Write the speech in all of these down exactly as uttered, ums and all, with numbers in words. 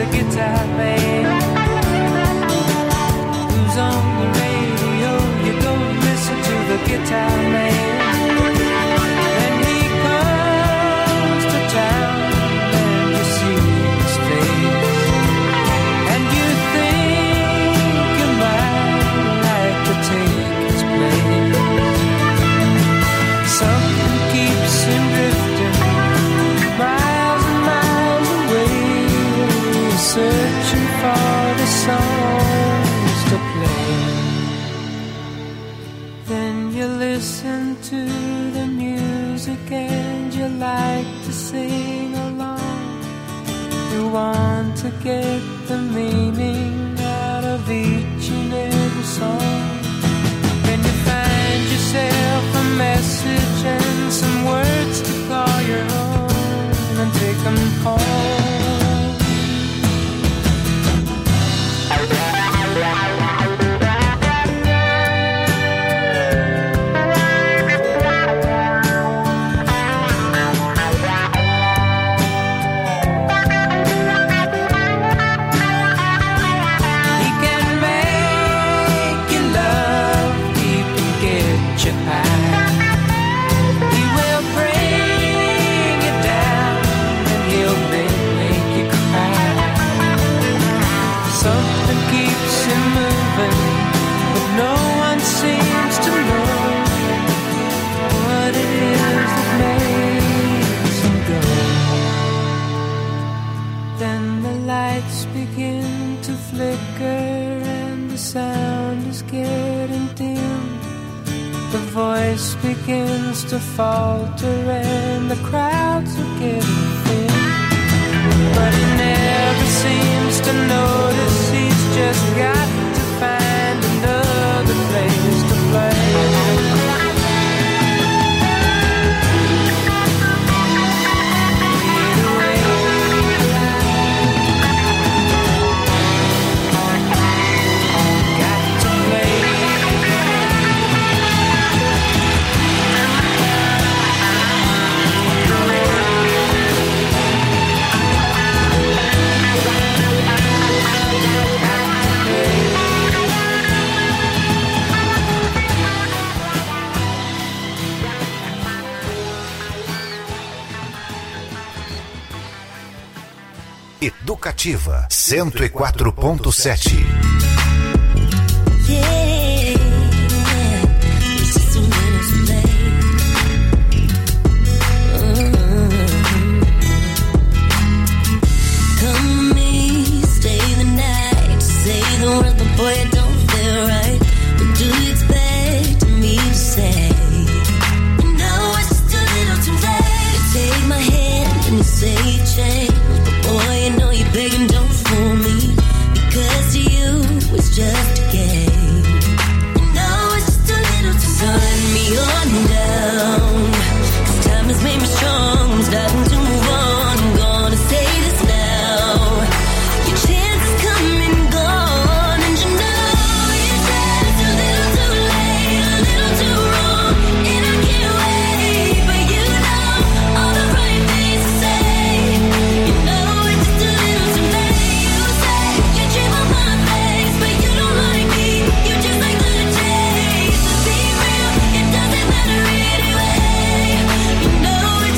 guitar man. Who's on the radio? You go listen to the guitar man. Then he comes to town and you see his face, and you think you might like to take his place. Something keeps him drifting miles and miles away, searching for the songs to play. Then you listen to the music and you like to sing along. You want to get the meaning out of each and every song. Then you find yourself a message and some words to call your own and take them home. Voice begins to falter and the crowds are getting thin, but he never seems to notice he's just got to find another place to play. Educativa cento e quatro ponto sete. Just a game. You know it's just a little too. So let me on down. 'Cause time has made me strong. I'm starting to move on. I'm gonna say this now. Your chance is come and gone, and you know it's just a little too late, a little too wrong, and I can't wait. But you know all the right things to say. You know it's just a little too late. You say you dream of my face, but you don't like me. You just like the chase. Let's be real, it doesn't matter anyway. You know it's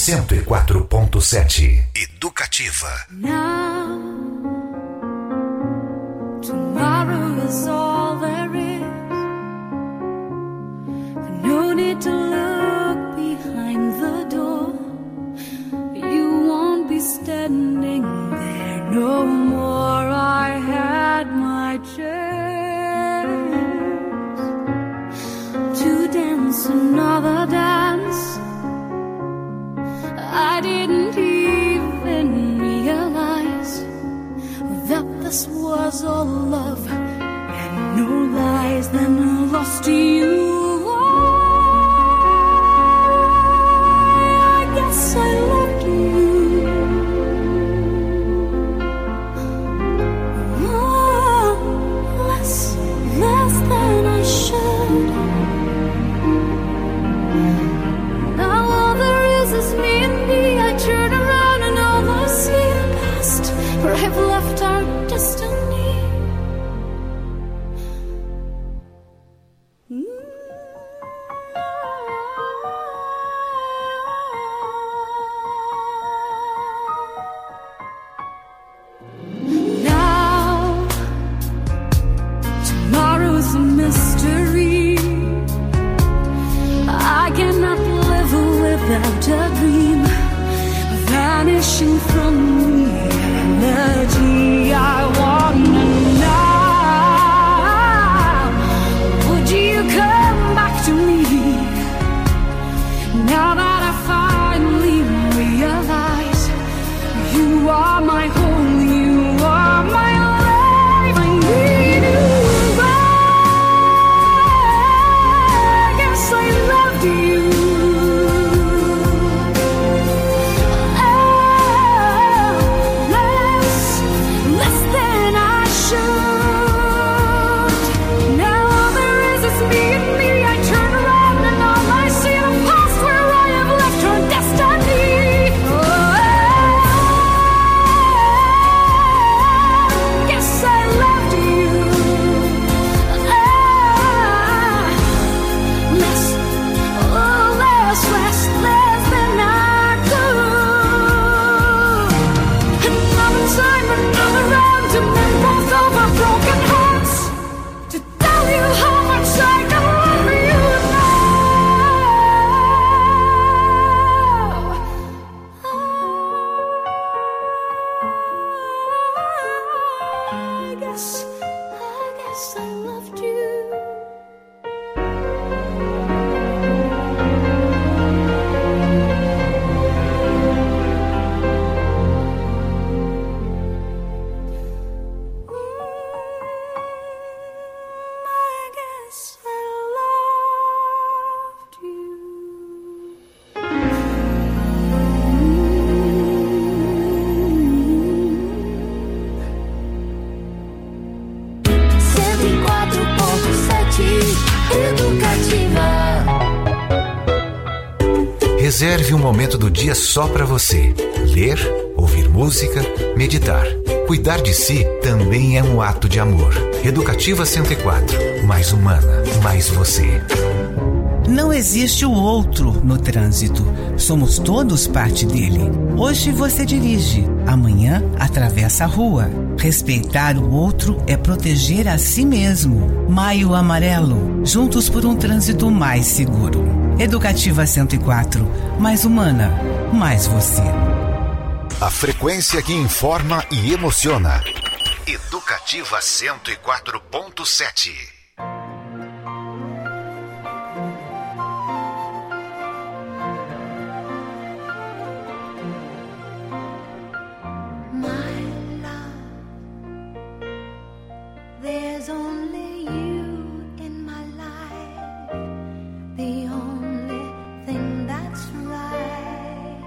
cento e quatro ponto sete. Educativa. Now, tomorrow is all there is. No need to look behind the door. You won't be standing there no more. I had my chance to dance another dance. I didn't even realize that this was all love and no lies. Then I lost you. I guess I loved you. Oh, less, less than I should. Now all there is is me and me. I turn around and all I see the past, where I've left our destiny. Now, tomorrow's a mystery. I cannot live without a dream vanishing from reality. I wanna know, would you come back to me now that I finally realize you are my home, you are my life. I need you. I guess I loved you. Reserve um momento do dia só para você. Ler, ouvir música, meditar. Cuidar de si também é um ato de amor. Educativa cento e quatro. Mais humana, mais você. Não existe o outro no trânsito. Somos todos parte dele. Hoje você dirige, amanhã atravessa a rua. Respeitar o outro é proteger a si mesmo. Maio Amarelo. Juntos por um trânsito mais seguro. Educativa cento e quatro. Mais humana, mais você. A frequência que informa e emociona. Educativa cento e quatro ponto sete. There's only you in my life, the only thing that's right.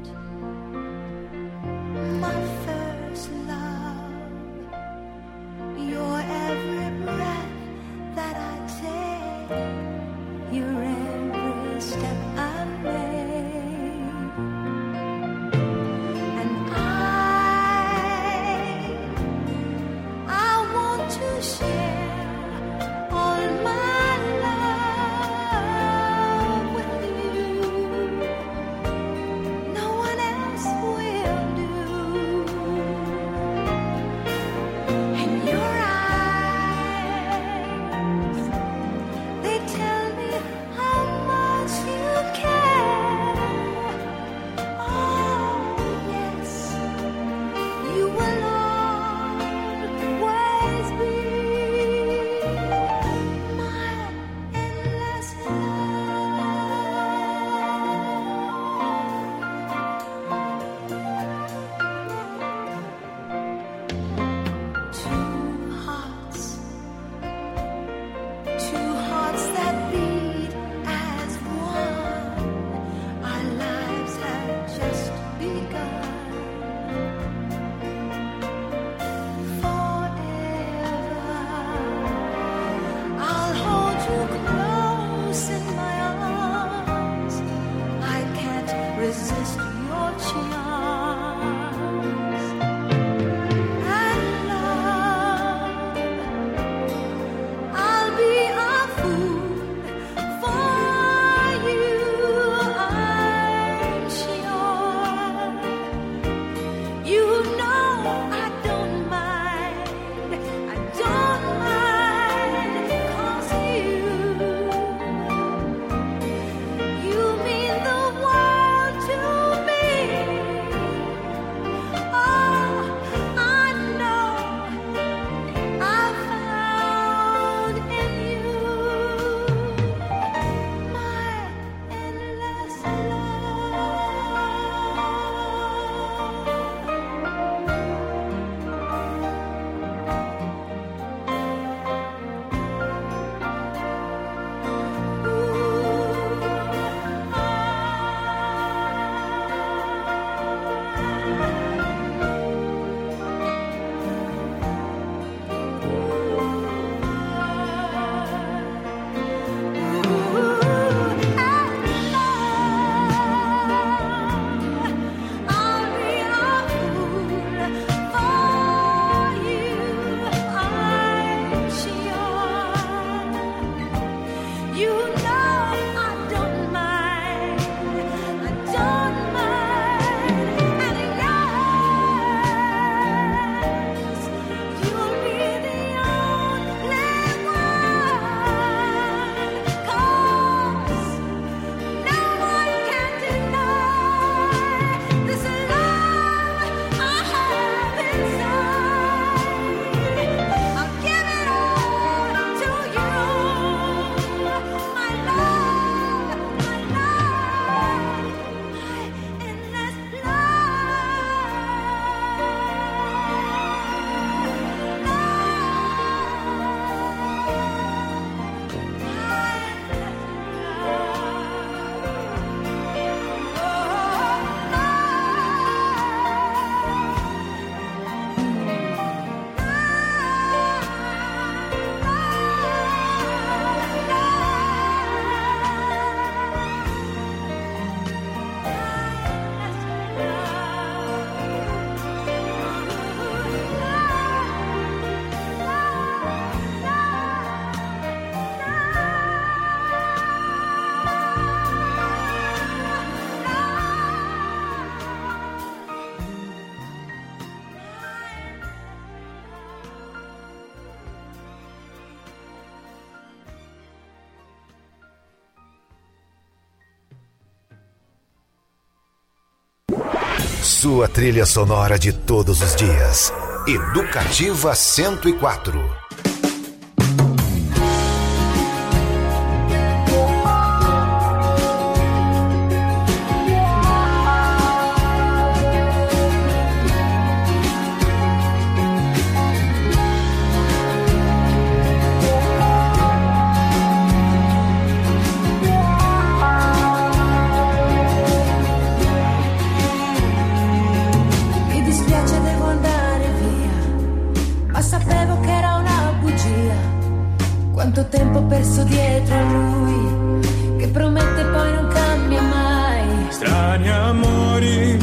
My first love, your every breath resist your charms. And love, I'll be a fool for you, I'm sure. You know I don't mind, I don't mind, 'cause you, you mean the world to me. Oh, I know I found in you my endless I'll be a fool for you, I'm sure. You know I don't mind, I don't mind, and yes, you'll be the only one, 'cause no one can deny this love I have inside. I'll give it all to you, my love, my love, my endless Sua trilha sonora de todos os dias. Educativa cento e quatro. Mi dispiace, devo andare via, ma sapevo che era una bugia. Quanto tempo perso dietro a lui, che promette poi non cambia mai. Strani amori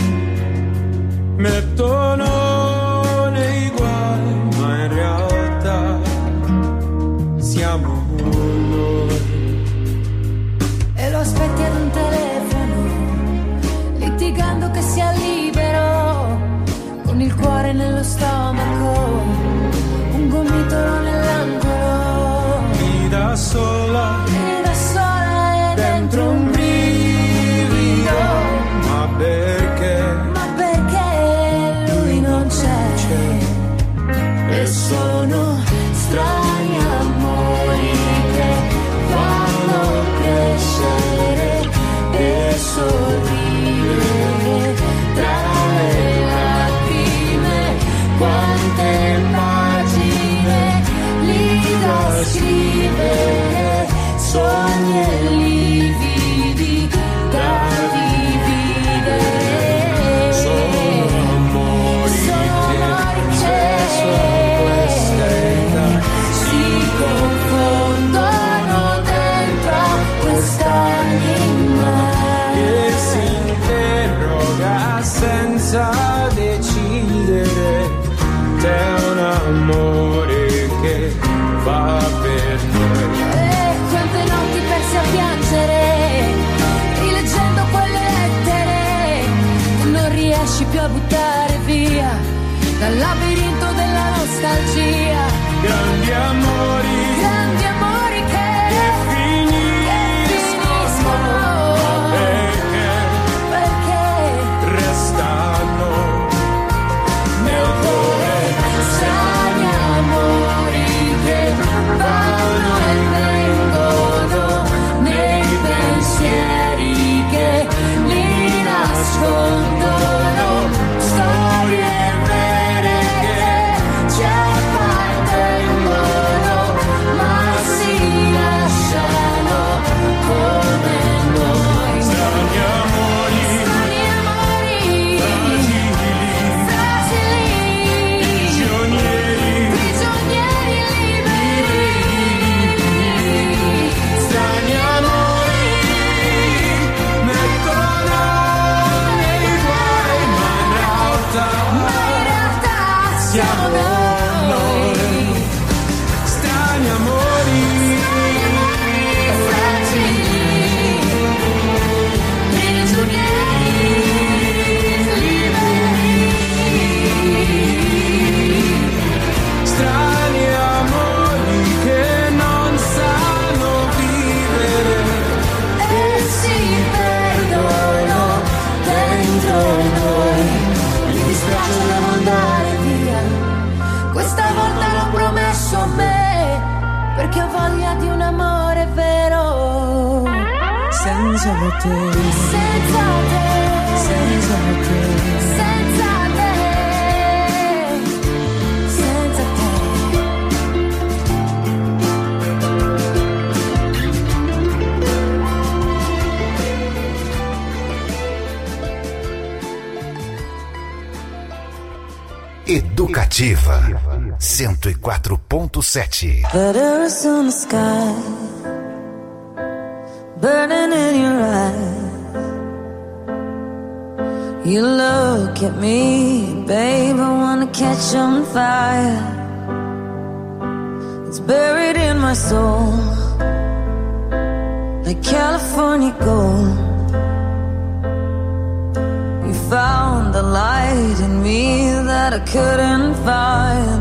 mettono nei guai, ma in realtà siamo noi. E lo aspetti ad un telefono, litigando che sia libero, con il cuore nello stomaco, un gomitolo nell'angolo. Mi da sola E da sola e dentro un brivido, ma perché ma perché lui non c'è, e sono strani amori che fanno crescere e sorridere tra le lacrime. Quante pagine lì da scrivere, sogni e lividi da dividere. sono amori Sono che amori spesso a questa età si confondono dentro a quest'anima che si intende via senza decidere, c'è un amore che va per noi. E quante notti perse a piangere, rileggendo quelle lettere che non riesci più a buttare via dal labirinto della nostalgia. Grandi amori, grandi amori che, che finiscono, perché, perché restano nel cuore. Strani amori che vanno e vengono nei pensieri che li nascondono, storie vere che ci appartengono, ma si lasciano come noi. Strani amori, Strani amori, fragili, fragili, prigionieri, prigionieri liberi. strani amori, mettono nei guai, ma in realtà, Ma in realtà siamo noi. strani amori, Fragili, prigionieri liberi. strani amori che non sanno vivere. E si perdono dentro noi. Mi dispiace, devo andare via. Questa volta l'ho promesso a me, perché ho voglia di un amore vero. Senza te, Senza te, senza te, senza te, senza te. Educativa cento e quatro ponto sete. Letters in the sky, burning in your eyes. You look at me, babe, I wanna catch on fire. It's buried in my soul, like California gold. You found the light in me that I couldn't find.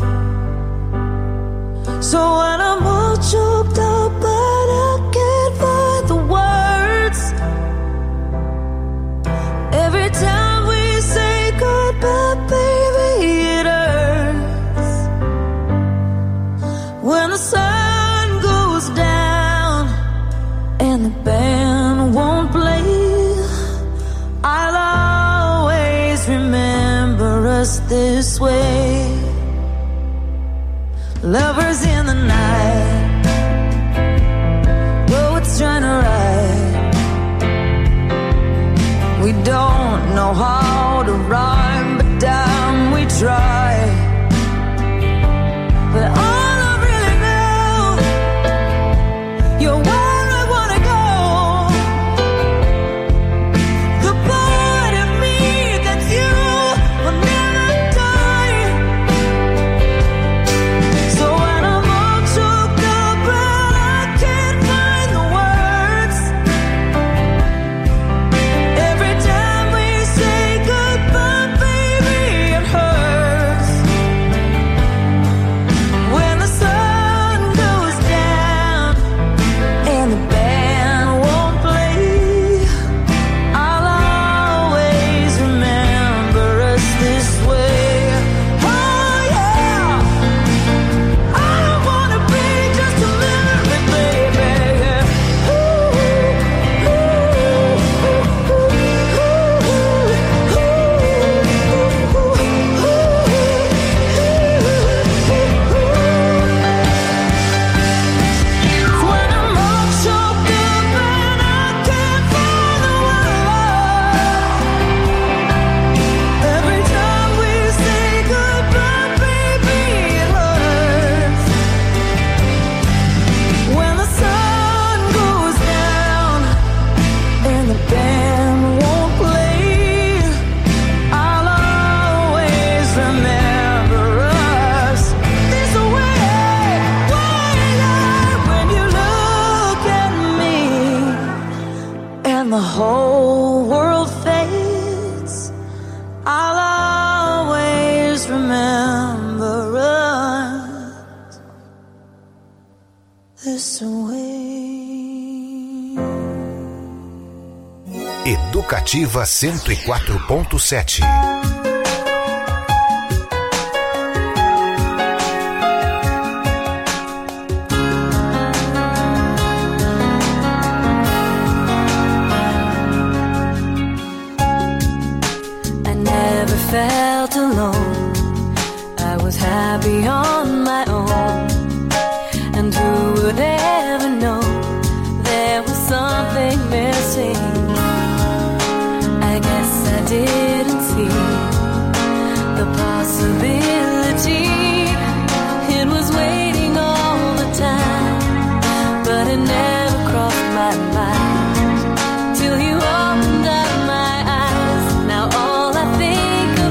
So when I'm all choked up but I can't find the words, every time we say goodbye, baby, it hurts. When the sun goes down and the band won't play, I'll always remember us this way. Lovers in the night, poets trying to write. We don't know how to rhyme, but damn, we try. But all I really know, you're where I wanna go. The part of me that's you will never die. So when I'm all choked up and I can't find the words, every time we say goodbye, baby, it hurts. Educativa cento e quatro ponto sete. Felt alone, I was happy on my own, and who would ever know there was something missing? I guess I didn't see the possibility. It was waiting all the time, but it never crossed my mind till you opened up my eyes. Now all I think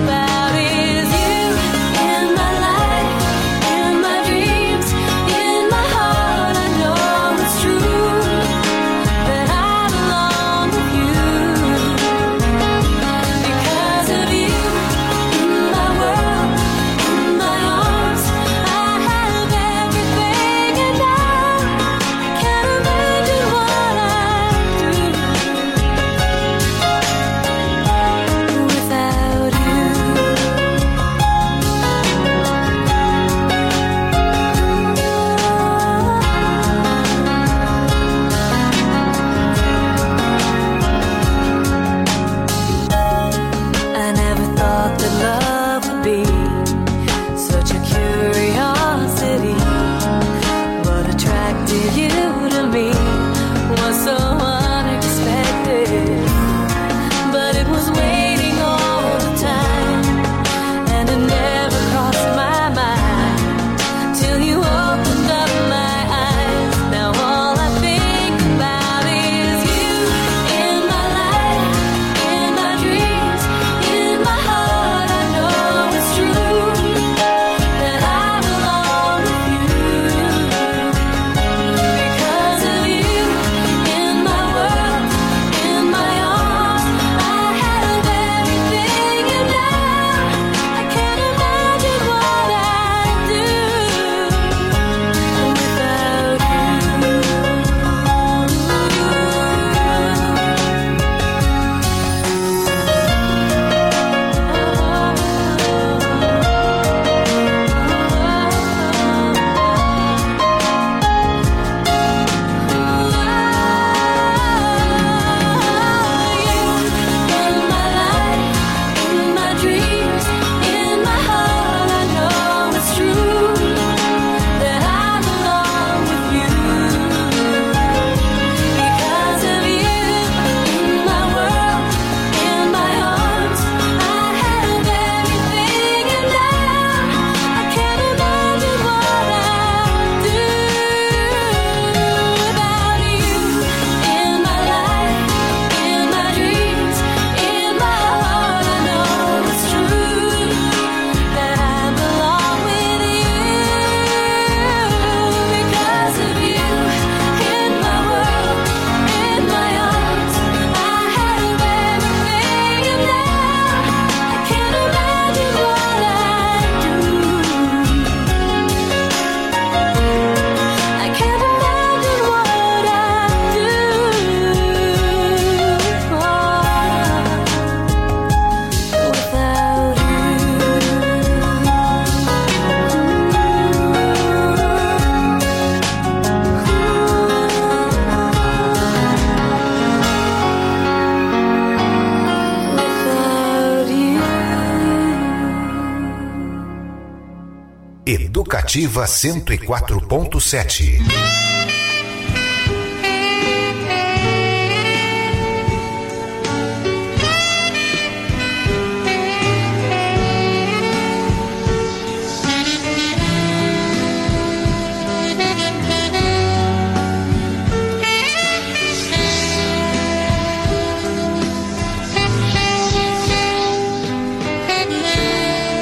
Educativa cento e quatro ponto sete.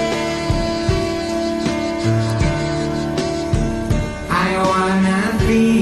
I wanna be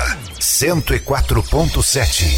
cento e quatro ponto sete.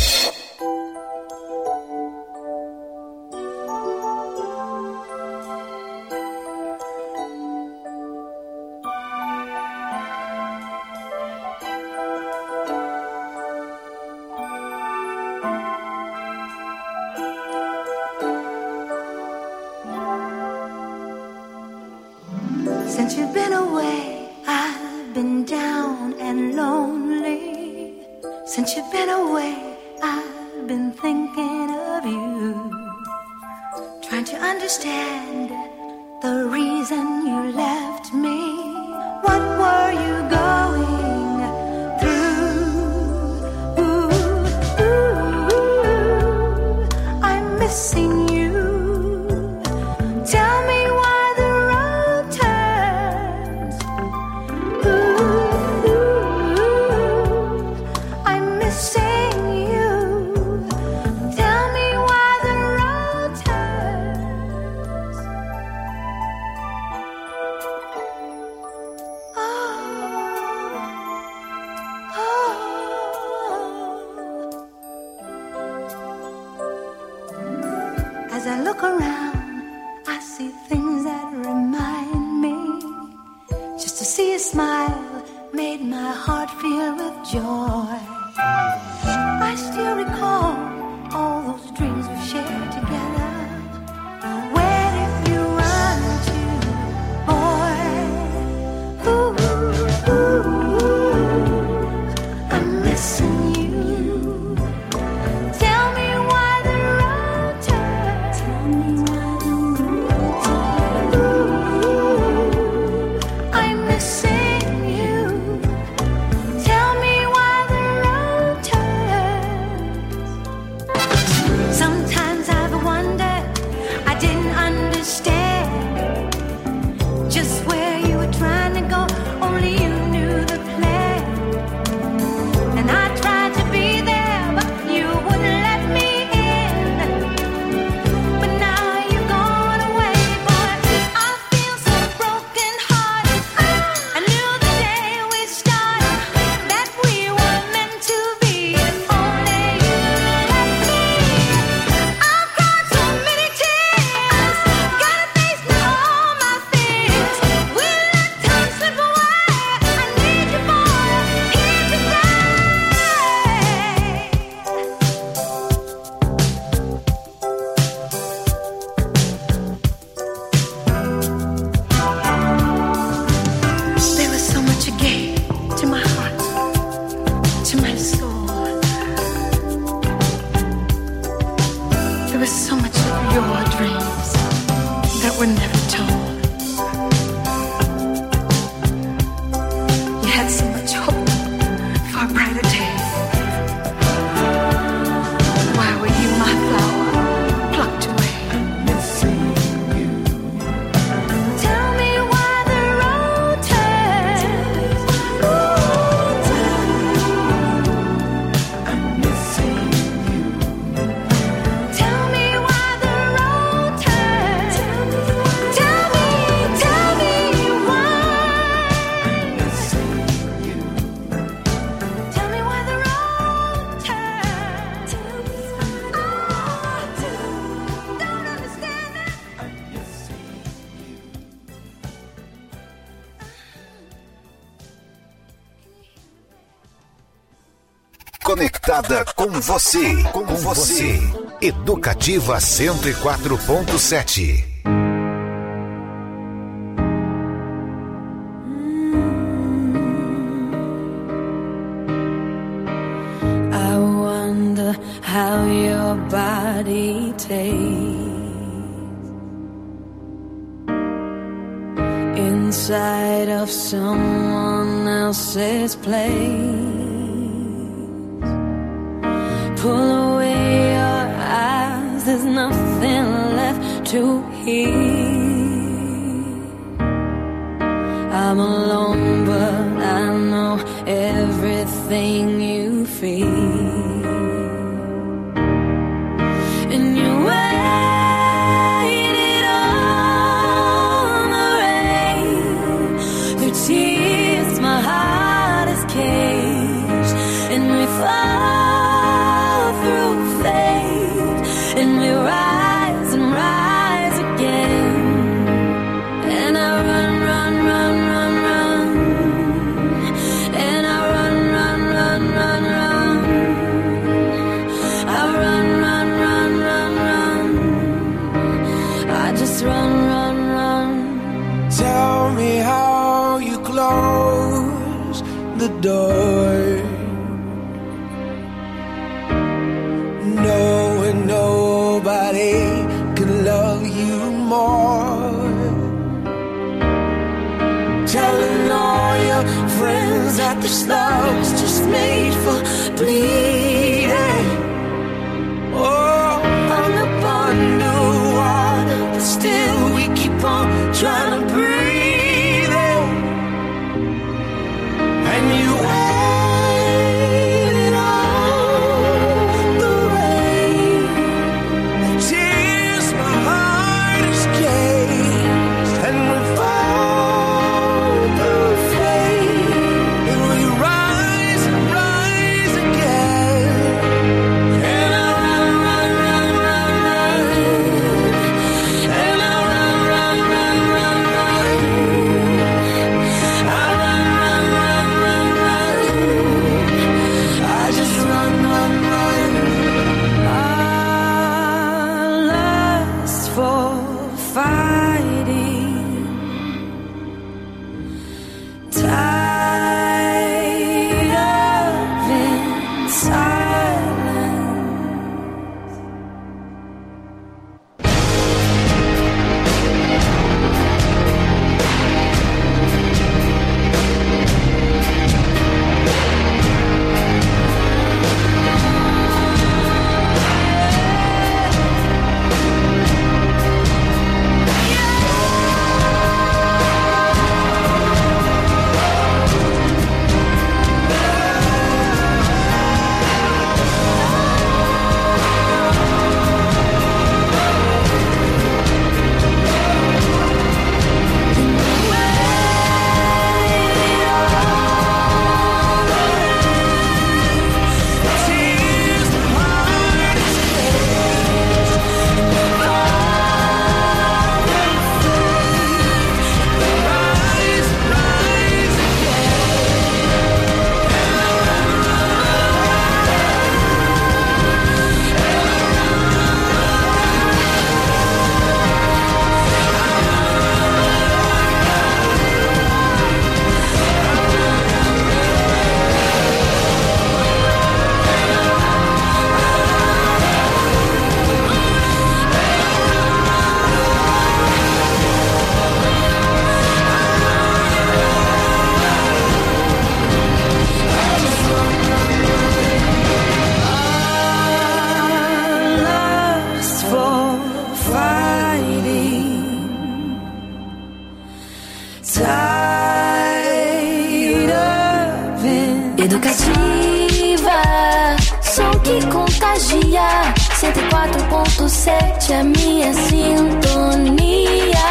Since you've been away, I've been down and lonely. Since you've been away, I've been thinking of you. Trying to understand the reason you left me. What were you going through? Ooh, ooh, I'm missing you. Tell me why the road turns. Ooh, I'm missing you. Tell me why the road turns. Oh, oh. As I look around, I see things that remind me. Just to see a smile made my heart feel with joy. I still recall all those dreams we shared together. Where did you run to, boy? Ooh, ooh, I'm missing you. Tell me why the road turns. Tell me why the road turns. I'm missing you. Tell me why the road turns. Sometimes I've wondered, I didn't understand just where you were trying to go. Only you knew the plan. And I tried to be there, but you wouldn't let me in. But now you've gone away, boy. I feel so broken hearted. I knew the day we started that we were meant to be. If only you let me. I've cried so many tears. Gotta face now all my fears. We let time slip away. I need you, boy, here today. There was so much you gave to my heart, to my soul. There was so much of your dreams that were never told. You had so much hope for a brighter day. Why were you my flower plucked away? Tell me why the road turns. Ooh, I'm missing you. Tell me why the road turns. Tell me, tell me why. I'm missing you. Tell me why the road turns. Oh, don't understand it. Conectada com você, com você. Educativa cento e quatro ponto sete. I wonder how your body tastes inside of someone else's place. Pull away your eyes, there's nothing left to hear. I'm alone, but I know everything you feel. And you waited on the rain. Through tears, my heart is caged. nobody could love you more. Telling all your friends that this love's just made for bleeding. Oh, hung up on underwater, but still we keep on trying to breathe in. And you waited all the rain, the tears my heart has caged, and we fall through fate, and we rise and rise again. And I run, run, run, run, run, and I run, run, run, run, run, I run, run, run, run, run, I just run, run, run. Our lust for fighting, tied up in silence. Tears my heart is caged, rise, rise lust for fighting, tied up in Educativa, som que contagia. cento e quatro ponto sete a minha sintonia.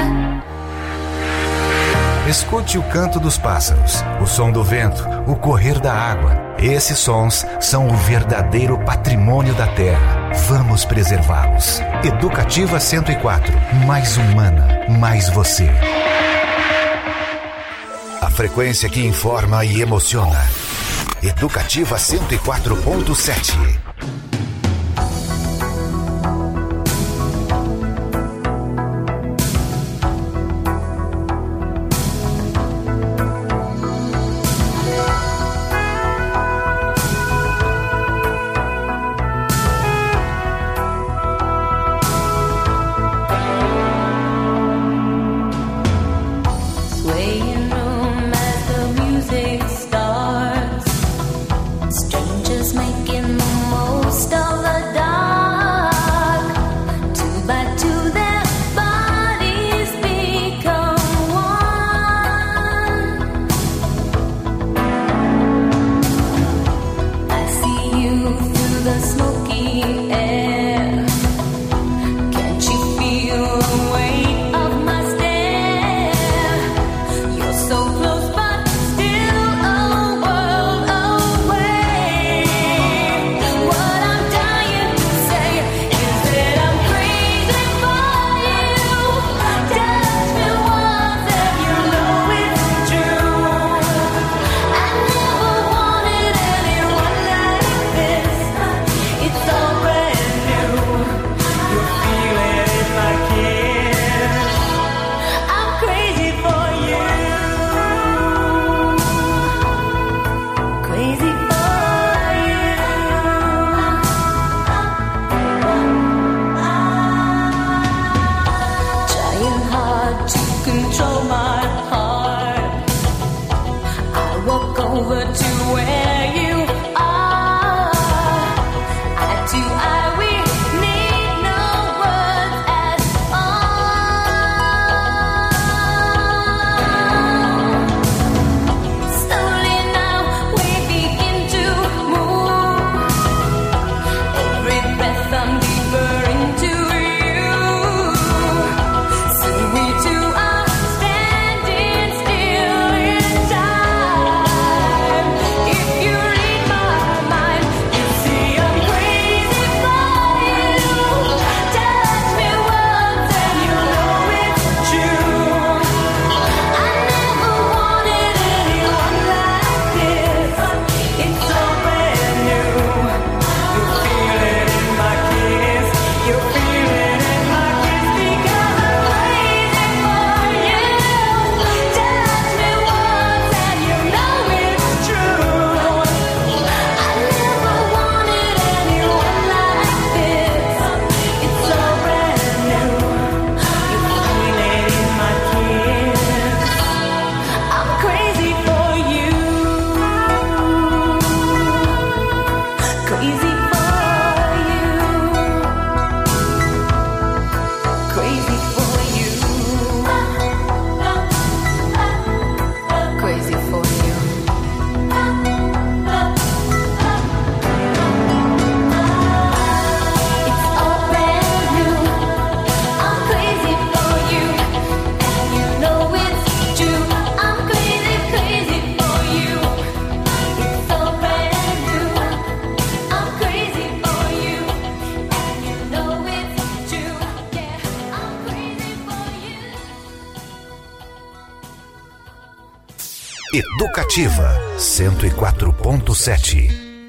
Escute o canto dos pássaros, o som do vento, o correr da água. Esses sons são o verdadeiro patrimônio da Terra. Vamos preservá-los. Educativa cento e quatro, mais humana, mais você. A frequência que informa e emociona. Educativa cento e quatro ponto sete. Swaying room as the music starts. Strangers making the most of the dark. Two by two their bodies become one. I see you through the smoky air. Can't you feel the weight of my stare? You're so close but still a world away. Educativa cento e quatro ponto sete.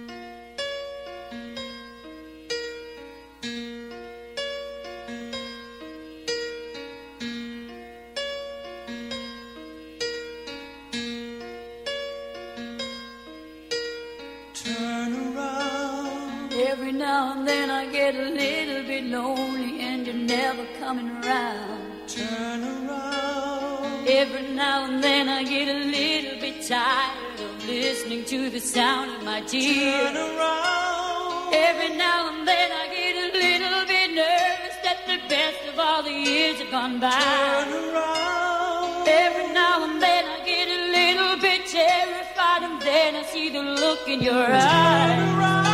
Every now and then I get a little bit lonely and you're never coming around. Turn around. Every now and then I get a little bit tired of listening to the sound of my tears. Turn around. Every now and then I get a little bit nervous that the best of all the years have gone by. Turn around. Every now and then I get a little bit terrified and then I see the look in your eyes. Turn around.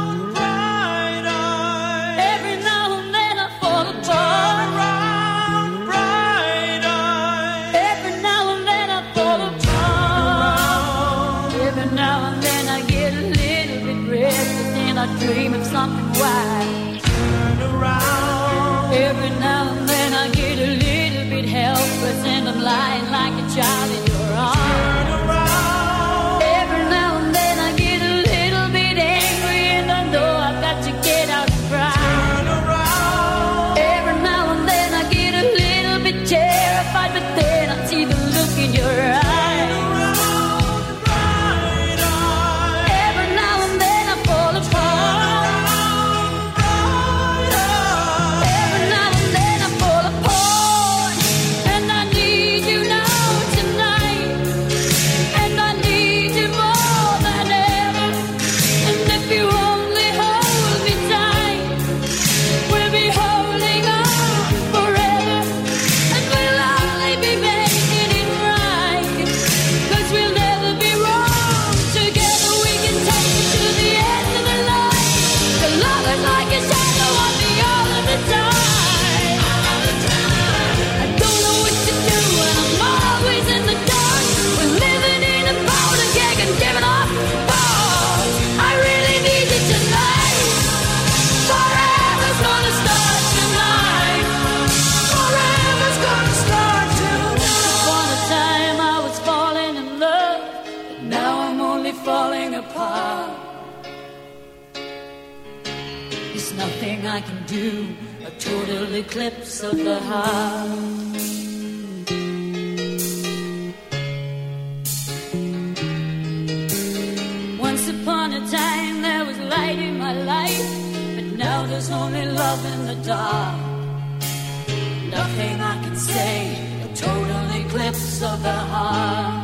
I dream of something wise. Turn around. Every now and then I get a little bit helpless and I'm lying like a child in your arms. Turn around. Every now and then I get a little bit angry and I know I've got to get out and cry. Turn around. Every now and then I get a little bit terrified, but then I see the look in your eyes. I can do a total eclipse of the heart. Once upon a time there was light in my life, but now there's only love in the dark. Nothing I can say, a total eclipse of the heart.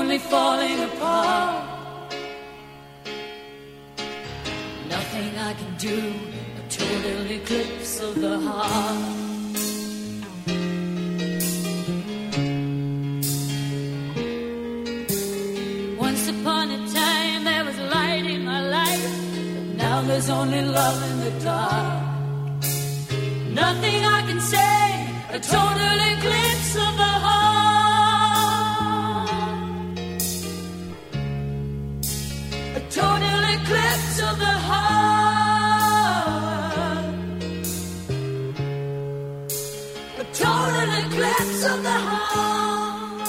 only falling apart. Nothing I can do, a total eclipse of the heart. Once upon a time there was light in my life, but now there's only love in the dark. Nothing I can say, a total eclipse of the heart. A total eclipse of the heart. A total eclipse of the heart.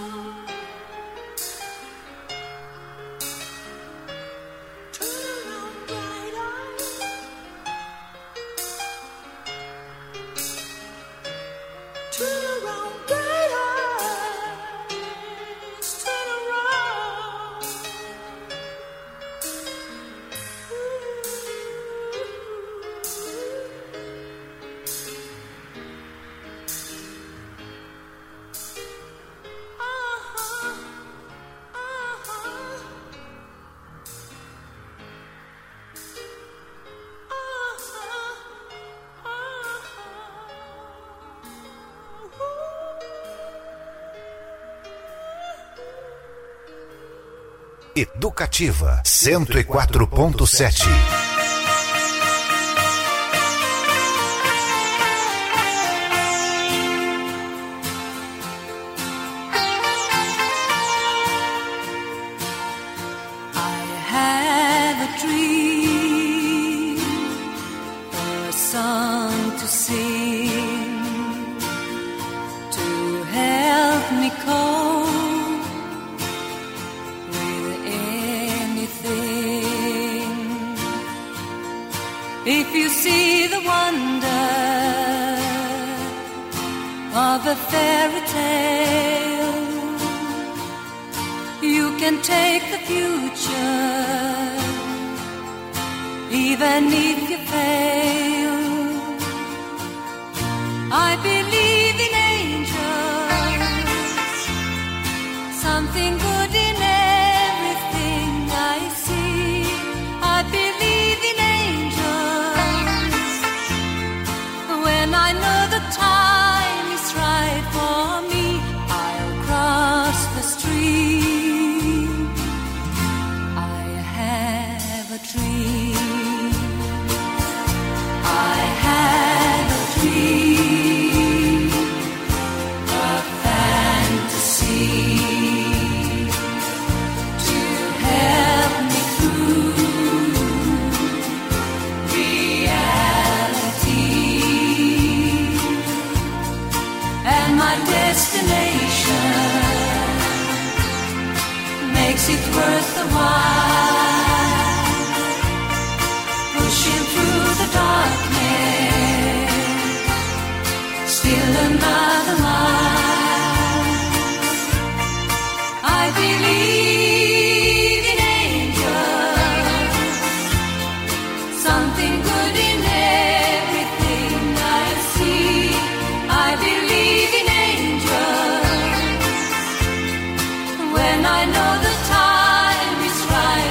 Turn around, bright eyes. Turn around, bright eyes. Turn around. Educativa cento e quatro ponto sete. If you see the wonder of a fairy tale, you can take the future, even if you fail. I believe in angels, something good in everything I see. I believe in when I know the time is right for me, I'll cross the stream. I have a dream. I have a dream, a fantasy to help me through reality. And my destination makes it worth the while, pushing through the darkness, still another mile. I believe in angels, something good in everything I see. I believe in angels when I know the time is right.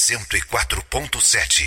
cento e quatro ponto sete.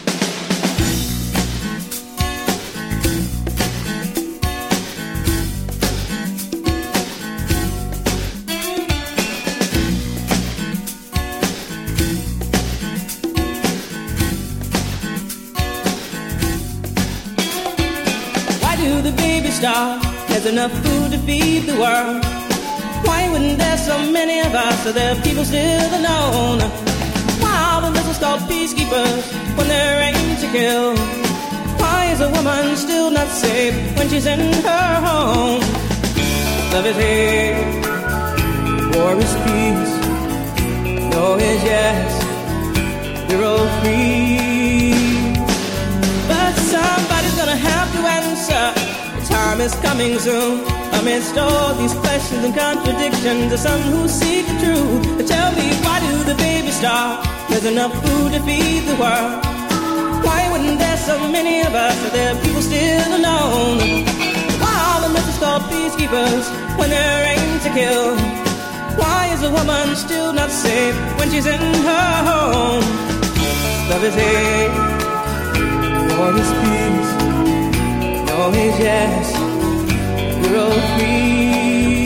Why do the baby starve? There's enough food to feed the world. Why wouldn't there so many of us so there are people still alone? Why are the missiles called peacekeepers when they're aimed to kill? Why is a woman still not safe when she's in her home? Love is hate, war is peace. No is yes, we're all free. But somebody's gonna have to answer. The time is coming soon. Amidst all these questions and contradictions, there's some who seek the truth. But tell me, why do the babies starve? There's enough food to feed the world. Why wouldn't there so many of us so there are people still alone? Why are the missiles called peacekeepers when they're aimed to kill? Why is a woman still not safe when she's in her home? Love is hate, war is peace. No is yes, we're all free.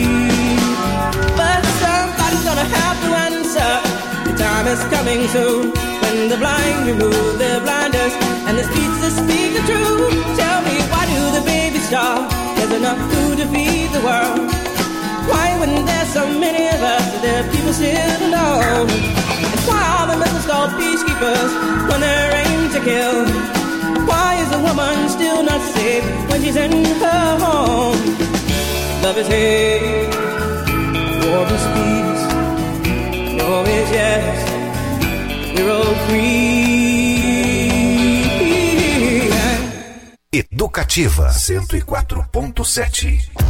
But somebody's gonna have to answer. The time is coming soon when the blind remove their blinders and the streets that speak the truth. Tell me, why do the babies starve? There's enough food to feed the world. Why wouldn't there so many of us so there are people still alone? And why are the missiles called peacekeepers when they're aimed to kill? Why is a woman still not safe when she's in her home? Love is hate, war is peace. No is yes, we're all free. Educativa cento e quatro ponto sete.